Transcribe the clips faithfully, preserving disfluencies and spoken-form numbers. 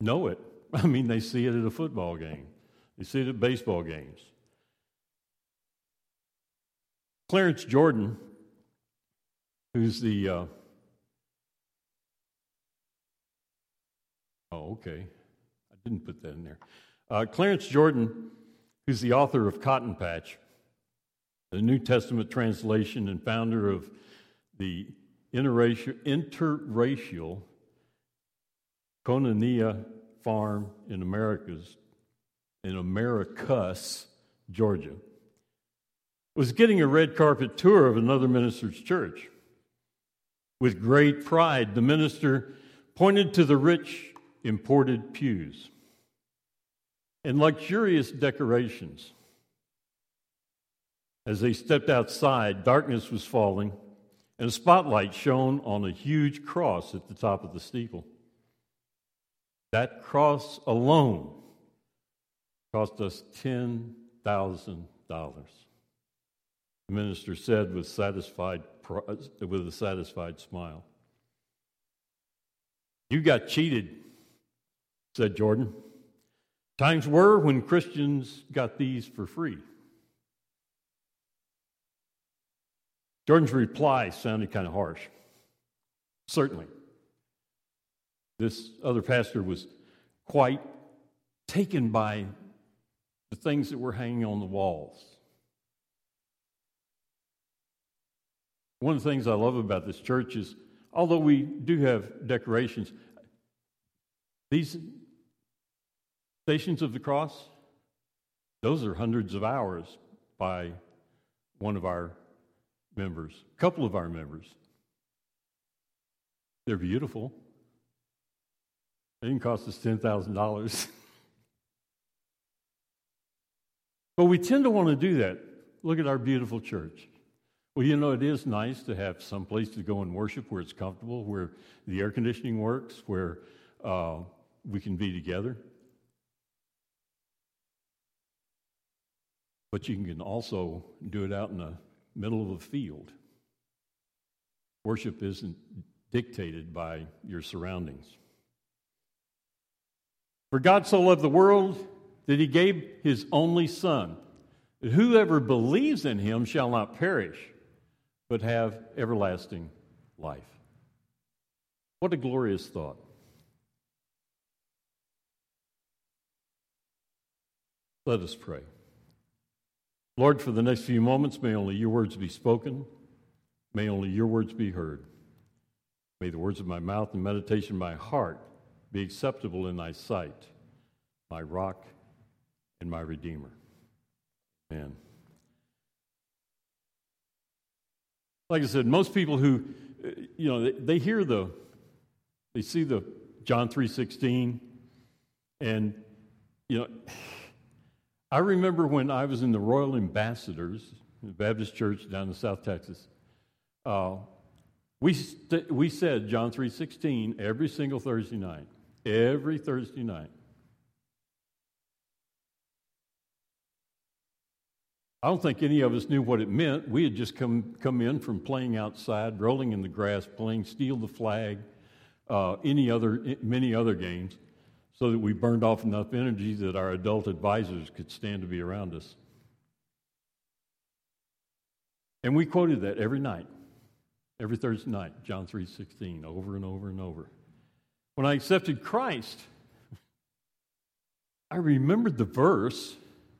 know it. I mean, they see it at a football game. They see it at baseball games. Clarence Jordan, who's the... Uh, oh, okay. I didn't put that in there. Uh, Clarence Jordan, who's the author of Cotton Patch, the New Testament translation and founder of the interracial, interracial Koinonia Farm in Americas, in Americus, Georgia, was getting a red carpet tour of another minister's church. With great pride, the minister pointed to the rich imported pews and luxurious decorations. As they stepped outside, darkness was falling, and a spotlight shone on a huge cross at the top of the steeple. That cross alone cost us ten thousand dollars. The minister said with satisfied with a satisfied smile. "You got cheated," said Jordan. "Times were when Christians got these for free." Jordan's reply sounded kind of harsh. Certainly. This other pastor was quite taken by the things that were hanging on the walls. One of the things I love about this church is, although we do have decorations, these Stations of the Cross, those are hundreds of hours by one of our members, a couple of our members. They're beautiful. They didn't cost us ten thousand dollars. But we tend to want to do that. Look at our beautiful church. Well, you know, it is nice to have some place to go and worship where it's comfortable, where the air conditioning works, where uh, we can be together. But you can also do it out in the middle of a field. Worship isn't dictated by your surroundings. For God so loved the world that he gave his only Son, that whoever believes in him shall not perish, but have everlasting life. What a glorious thought. Let us pray. Lord, for the next few moments, may only your words be spoken. May only your words be heard. May the words of my mouth and meditation of my heart be acceptable in thy sight, my rock and my redeemer. Amen. Like I said, most people who, you know, they, they hear the, they see the John three sixteen, and, you know, I remember when I was in the Royal Ambassadors, the Baptist Church down in South Texas, uh, we st- we said John three sixteen every single Thursday night. Every Thursday night. I don't think any of us knew what it meant. We had just come come in from playing outside, rolling in the grass, playing Steal the Flag, uh, any other many other games, so that we burned off enough energy that our adult advisors could stand to be around us. And we quoted that every night, every Thursday night, John three sixteen, over and over and over. When I accepted Christ, I remembered the verse,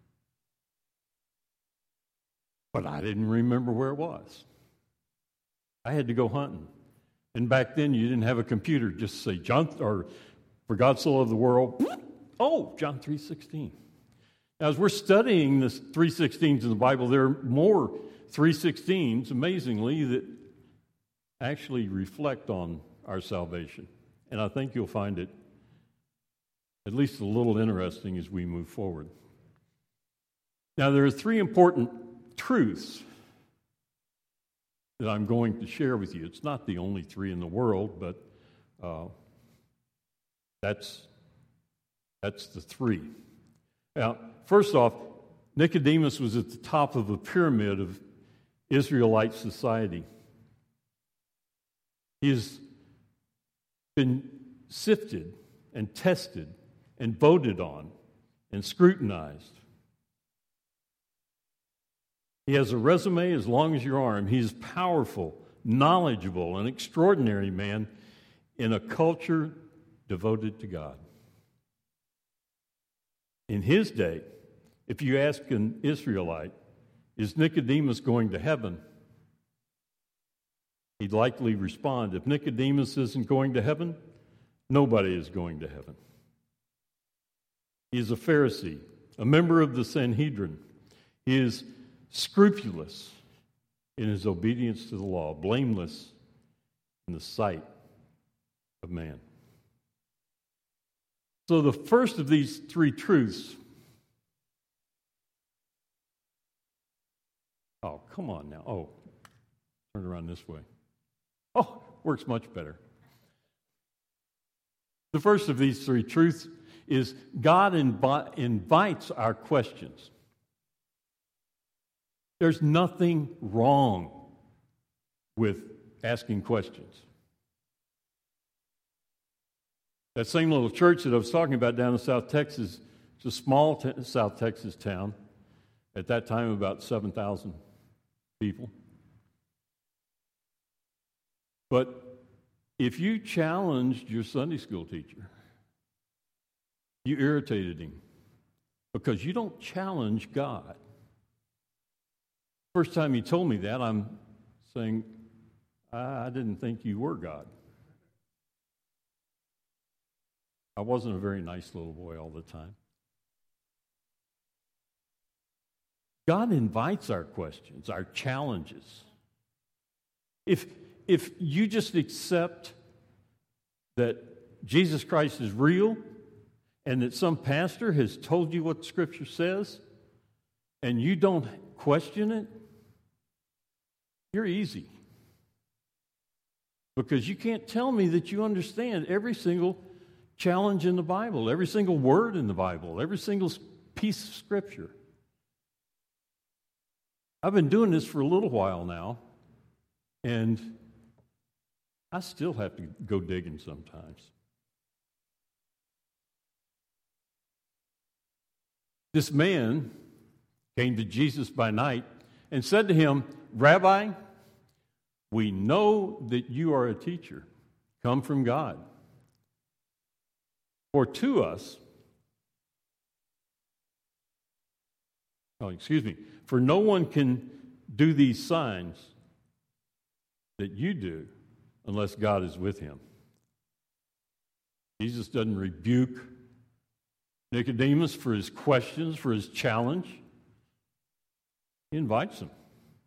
but I didn't remember where it was. I had to go hunting. And back then, you didn't have a computer. Just say, John, or for God so loved the world. Oh, John three sixteen. Now, as we're studying this three sixteens in the Bible, there are more three sixteens, amazingly, that actually reflect on our salvation. And I think you'll find it at least a little interesting as we move forward. Now, there are three important truths that I'm going to share with you. It's not the only three in the world, but uh, that's, that's the three. Now, first off, Nicodemus was at the top of a pyramid of Israelite society. He has been sifted and tested and voted on and scrutinized. He has a resume as long as your arm. He is powerful, knowledgeable, an extraordinary man in a culture devoted to God. In his day, if you ask an Israelite, is Nicodemus going to heaven? He'd likely respond, if Nicodemus isn't going to heaven, nobody is going to heaven. He is a Pharisee, a member of the Sanhedrin. He is scrupulous in his obedience to the law, blameless in the sight of man. So the first of these three truths, oh, come on now. Oh, turn around this way. Oh, works much better. The first of these three truths is God invi- invites our questions. There's nothing wrong with asking questions. That same little church that I was talking about down in South Texas, it's a small te- South Texas town, at that time about seven thousand people. But if you challenged your Sunday school teacher, you irritated him because you don't challenge God. First time he told me that, I'm saying, I didn't think you were God. I wasn't a very nice little boy all the time. God invites our questions, our challenges. If, if you just accept that Jesus Christ is real and that some pastor has told you what Scripture says and you don't question it, you're easy. Because you can't tell me that you understand every single challenge in the Bible, every single word in the Bible, every single piece of Scripture. I've been doing this for a little while now, and I still have to go digging sometimes. This man came to Jesus by night and said to him, Rabbi, we know that you are a teacher, come from God. For to us, oh, excuse me, for no one can do these signs that you do unless God is with him. Jesus doesn't rebuke Nicodemus for his questions, for his challenge. He invites him.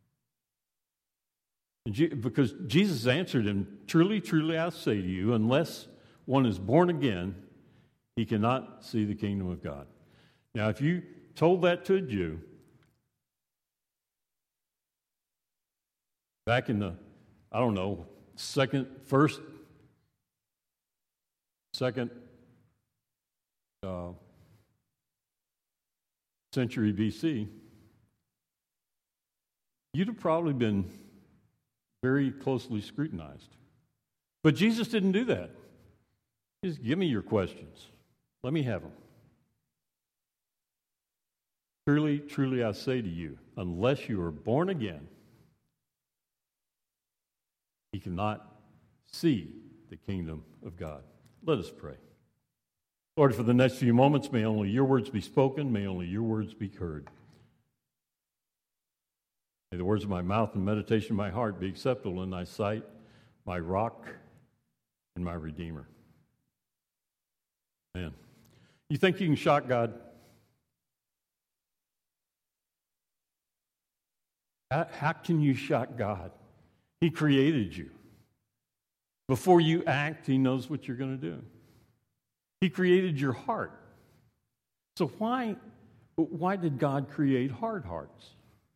Because Jesus answered him, truly, truly, I say to you, unless one is born again, he cannot see the kingdom of God. Now, if you told that to a Jew, back in the, I don't know, second, first, second uh, century B C, you'd have probably been very closely scrutinized. But Jesus didn't do that. He said, give me your questions. Let me have them. Truly, truly, I say to you, unless you are born again, he cannot see the kingdom of God. Let us pray. Lord, for the next few moments, may only your words be spoken, may only your words be heard. May the words of my mouth and meditation of my heart be acceptable in thy sight, my rock and my redeemer. Man, you think you can shock God? How, how can you shock God? He created you. Before you act, he knows what you're going to do. He created your heart. So why, why did God create hard hearts?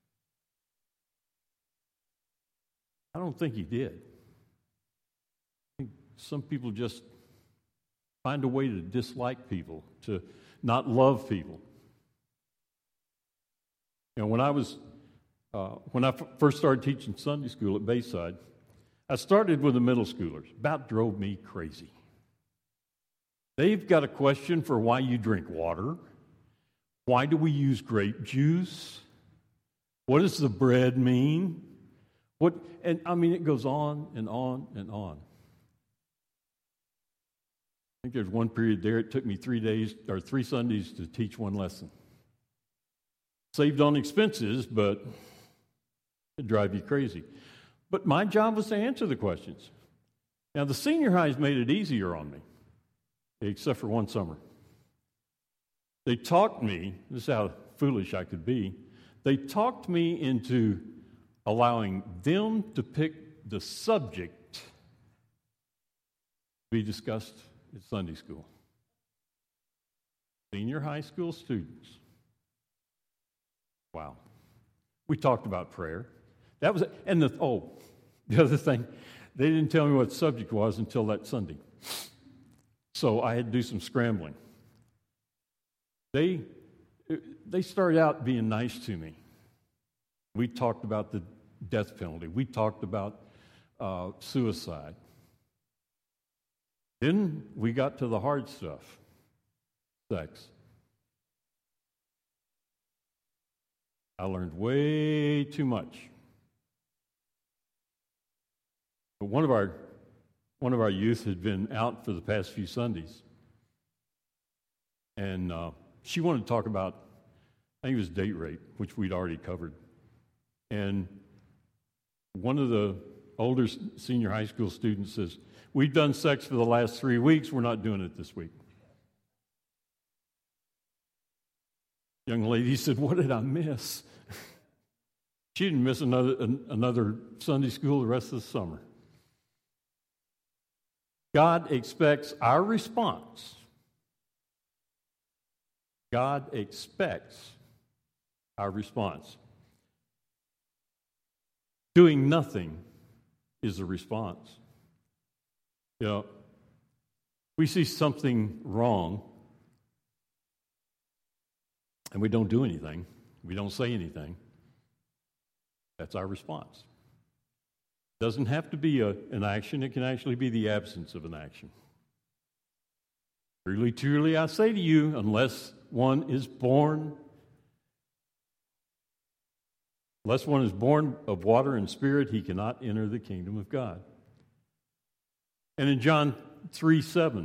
I don't think he did. I think some people just find a way to dislike people, to not love people. You know, when I was, uh, when I f- first started teaching Sunday school at Bayside, I started with the middle schoolers. About drove me crazy. They've got a question for why you drink water. Why do we use grape juice? What does the bread mean? What? And I mean, it goes on and on and on. I think there's one period there, it took me three days or three Sundays to teach one lesson. Saved on expenses, but it'd drive you crazy. But my job was to answer the questions. Now, the senior highs made it easier on me, except for one summer. They talked me, this is how foolish I could be, they talked me into allowing them to pick the subject to be discussed at Sunday school. Senior high school students. Wow. We talked about prayer. That was, and the, oh, the other thing, they didn't tell me what the subject was until that Sunday. So I had to do some scrambling. They, they started out being nice to me. We talked about the death penalty. We talked about uh, suicide. Then we got to the hard stuff, sex. I learned way too much. But one of our one of our youth had been out for the past few Sundays, and uh, she wanted to talk about, I think it was date rape, which we'd already covered. And one of the older senior high school students says, "We've done sex for the last three weeks. We're not doing it this week." Young lady said, "What did I miss?" She didn't miss another another Sunday school the rest of the summer. God expects our response. God expects our response. Doing nothing is a response. You know, we see something wrong, and we don't do anything. We don't say anything. That's our response. It doesn't have to be a, an action. It can actually be the absence of an action. Truly, truly, I say to you, unless one is born, unless one is born of water and spirit, he cannot enter the kingdom of God. And in John three seven,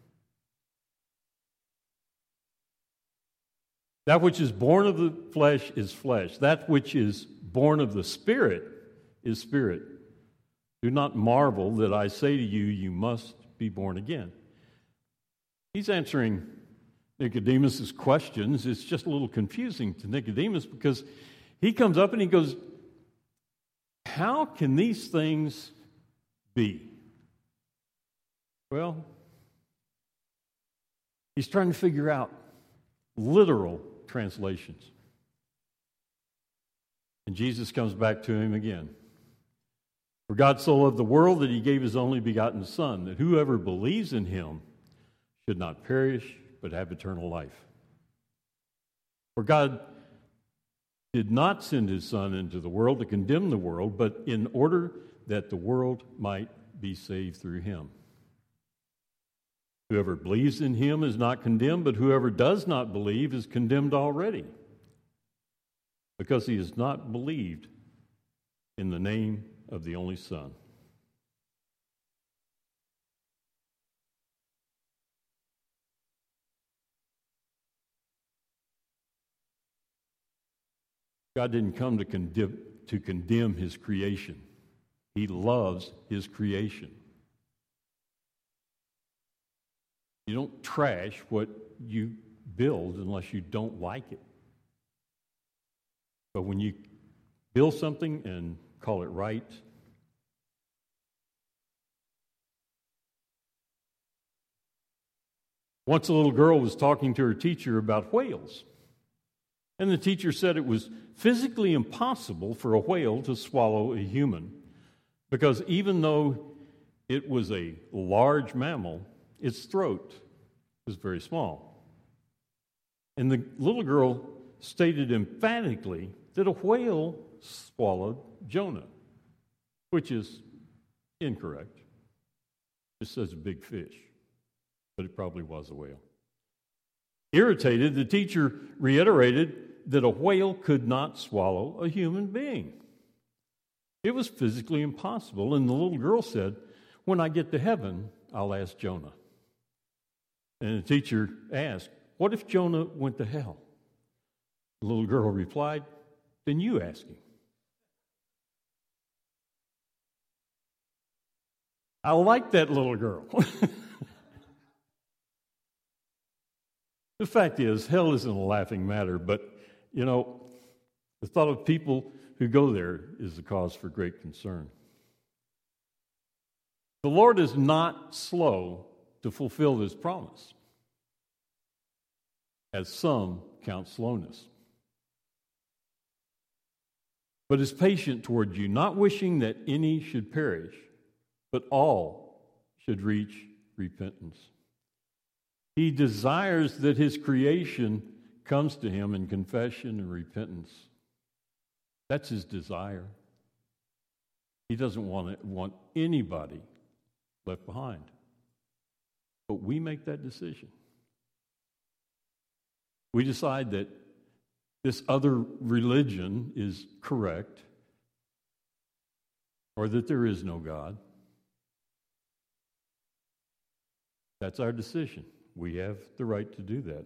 that which is born of the flesh is flesh. That which is born of the Spirit is spirit. Do not marvel that I say to you, you must be born again. He's answering Nicodemus' questions. It's just a little confusing to Nicodemus because he comes up and he goes, how can these things be? Well, he's trying to figure out literal translations. And Jesus comes back to him again. For God so loved the world that he gave his only begotten Son, that whoever believes in him should not perish, but have eternal life. For God did not send his Son into the world to condemn the world, but in order that the world might be saved through him. Whoever believes in him is not condemned, but whoever does not believe is condemned already, because he has not believed in the name of the only Son. God didn't come to condemn, to condemn his creation. He loves his creation. You don't trash what you build unless you don't like it. But when you build something and call it right, once a little girl was talking to her teacher about whales. And the teacher said it was physically impossible for a whale to swallow a human because even though it was a large mammal, its throat was very small. And the little girl stated emphatically that a whale swallowed Jonah, which is incorrect. It says a big fish. but it probably was a whale. Irritated, the teacher reiterated that a whale could not swallow a human being. It was physically impossible, and the little girl said, "When I get to heaven, I'll ask Jonah." And the teacher asked, "What if Jonah went to hell?" The little girl replied, "Then you ask him." I like that little girl. The fact is, hell isn't a laughing matter, but, you know, the thought of people who go there is the cause for great concern. The Lord is not slow to fulfill this promise, as some count slowness, but is patient toward you, not wishing that any should perish, but all should reach repentance. He desires that his creation comes to him in confession and repentance. That's his desire. He doesn't want to, want anybody left behind. But we make that decision. We decide that this other religion is correct, or that there is no God. That's our decision. We have the right to do that.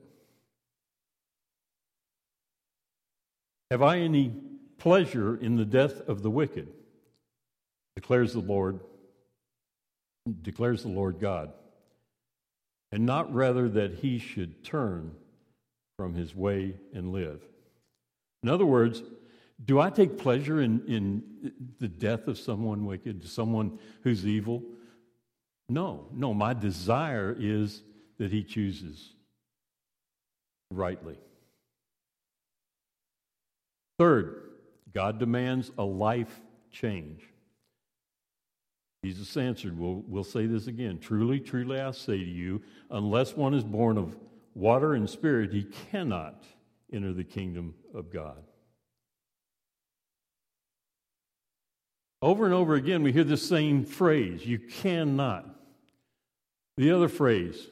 Have I any pleasure in the death of the wicked? Declares the Lord, declares the Lord God, and not rather that he should turn from his way and live. In other words, do I take pleasure in, in the death of someone wicked, someone who's evil? No, no, my desire is that he chooses rightly. Third, God demands a life change. Jesus answered, we'll, we'll say this again, truly, truly I say to you, unless one is born of water and spirit, he cannot enter the kingdom of God. Over and over again, we hear this same phrase, you cannot. The other phrase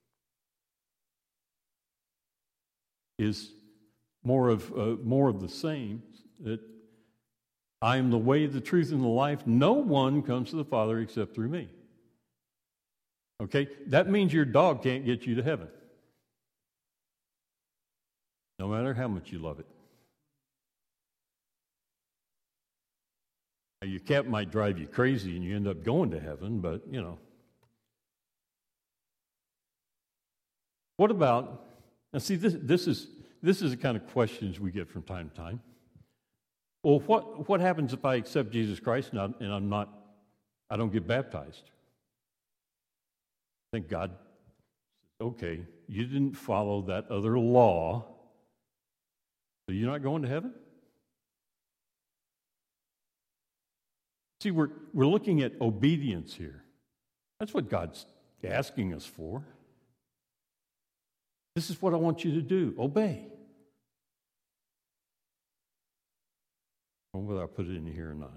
is more of uh, more of the same, that I am the way, the truth, and the life. No one comes to the Father except through me. Okay? That means your dog can't get you to heaven, no matter how much you love it. Now, your cat might drive you crazy and you end up going to heaven, but, you know. What about, now see, this, this is this is the kind of questions we get from time to time. Well, what, what happens if I accept Jesus Christ and, I, and I'm not, I don't get baptized? Thank God, okay, you didn't follow that other law, so you're not going to heaven? See, we're, we're looking at obedience here. That's what God's asking us for. This is what I want you to do. Obey. I don't know whether I put it in here or not.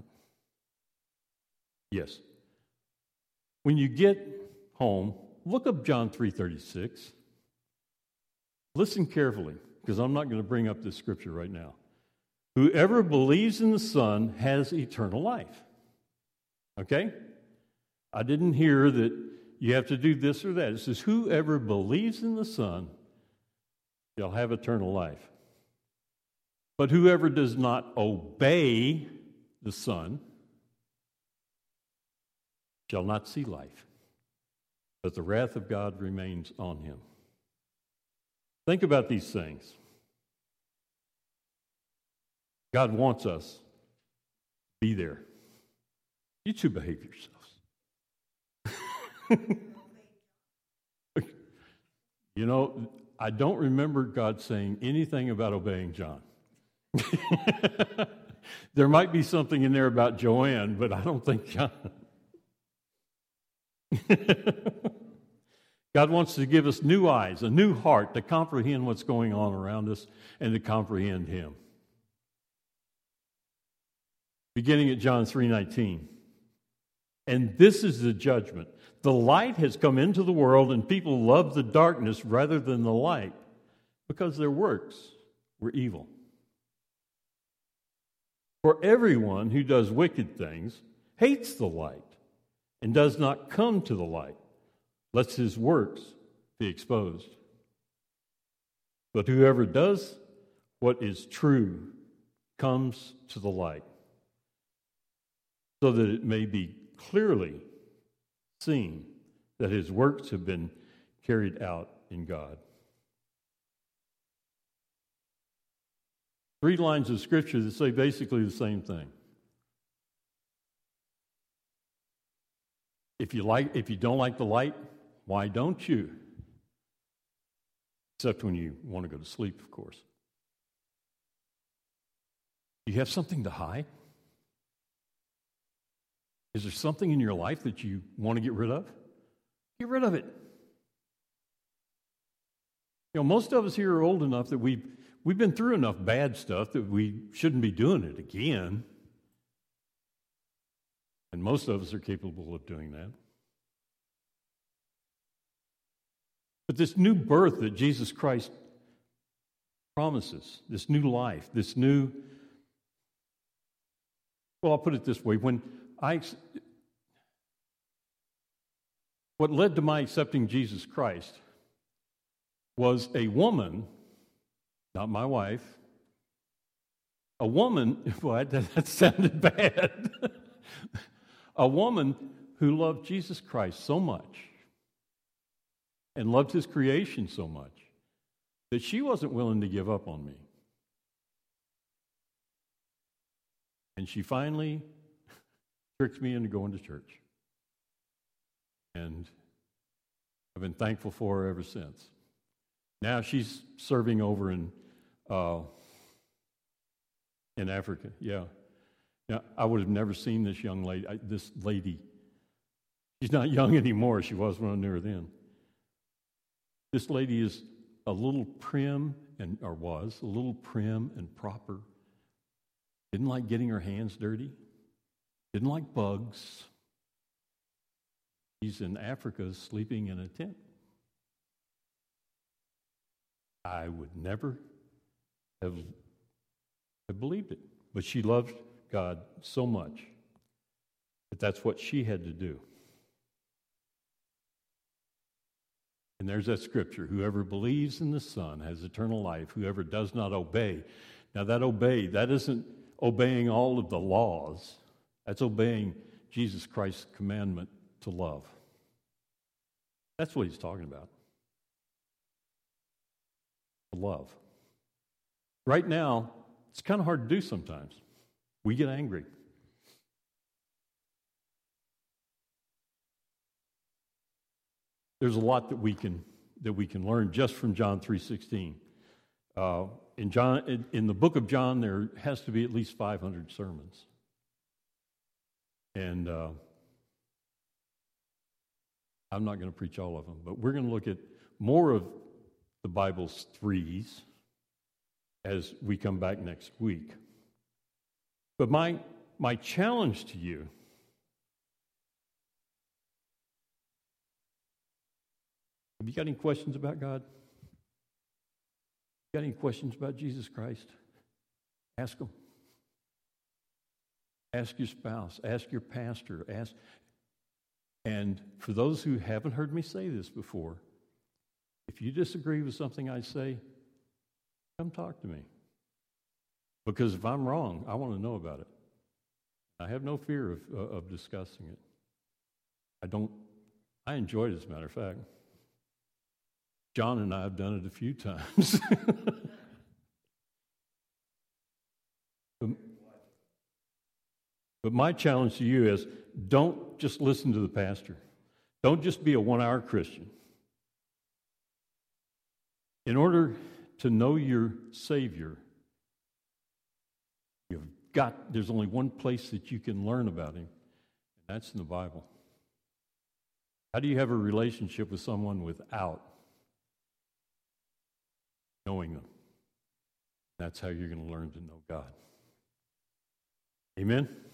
Yes. When you get home, look up John three thirty-six. Listen carefully, because I'm not going to bring up this scripture right now. Whoever believes in the Son has eternal life. Okay? I didn't hear that you have to do this or that. It says, whoever believes in the Son shall have eternal life. But whoever does not obey the Son shall not see life, but the wrath of God remains on him. Think about these things. God wants us to be there. You two behave yourselves. You know, I don't remember God saying anything about obeying John. There might be something in there about Joanne, but I don't think John. God wants to give us new eyes, a new heart to comprehend what's going on around us and to comprehend him. Beginning at John three nineteen. And this is the judgment. The light has come into the world, and people love the darkness rather than the light because their works were evil. For everyone who does wicked things hates the light and does not come to the light, lest his works be exposed. But whoever does what is true comes to the light, so that it may be clearly seen that his works have been carried out in God. Three lines of Scripture that say basically the same thing. If you like, if you don't like the light, why don't you? Except when you want to go to sleep, of course. Do you have something to hide? Is there something in your life that you want to get rid of? Get rid of it. You know, most of us here are old enough that we've, we've been through enough bad stuff that we shouldn't be doing it again. And most of us are capable of doing that. But this new birth that Jesus Christ promises, this new life, this new... Well, I'll put it this way. When I... What led to my accepting Jesus Christ was a woman, not my wife, a woman, what? That sounded bad. A woman who loved Jesus Christ so much and loved his creation so much that she wasn't willing to give up on me. And she finally tricked me into going to church. And I've been thankful for her ever since. Now she's serving over in uh, in Africa. Yeah. Now, I would have never seen this young lady, I, this lady. She's not young anymore. She was when I knew her then. This lady is a little prim, and or was, a little prim and proper. Didn't like getting her hands dirty. Didn't like bugs. She's in Africa sleeping in a tent. I would never have, have believed it. But she loved God so much that that's what she had to do. And there's that scripture, whoever believes in the Son has eternal life, whoever does not obey. Now that obey, that isn't obeying all of the laws. That's obeying Jesus Christ's commandment to love. That's what he's talking about. Love. Right now, it's kind of hard to do sometimes. We get angry. There's a lot that we can that we can learn just from John three sixteen. Uh, in John, in, in the book of John, there has to be at least five hundred sermons, and uh, I'm not going to preach all of them, but we're going to look at more of the Bible's threes as we come back next week. But my my challenge to you have you got any questions about God? Got any questions about Jesus Christ? Ask them. Ask your spouse. Ask your pastor. Ask. And for those who haven't heard me say this before, if you disagree with something I say, come talk to me. Because if I'm wrong, I want to know about it. I have no fear of, uh, of discussing it. I don't, I enjoy it, as a matter of fact. John and I have done it a few times. but, but my challenge to you is, don't just listen to the pastor. Don't just be a one-hour Christian. In order to know your Savior, you've got, there's only one place that you can learn about him, and that's in the Bible. How do you have a relationship with someone without knowing them? That's how you're going to learn to know God. Amen?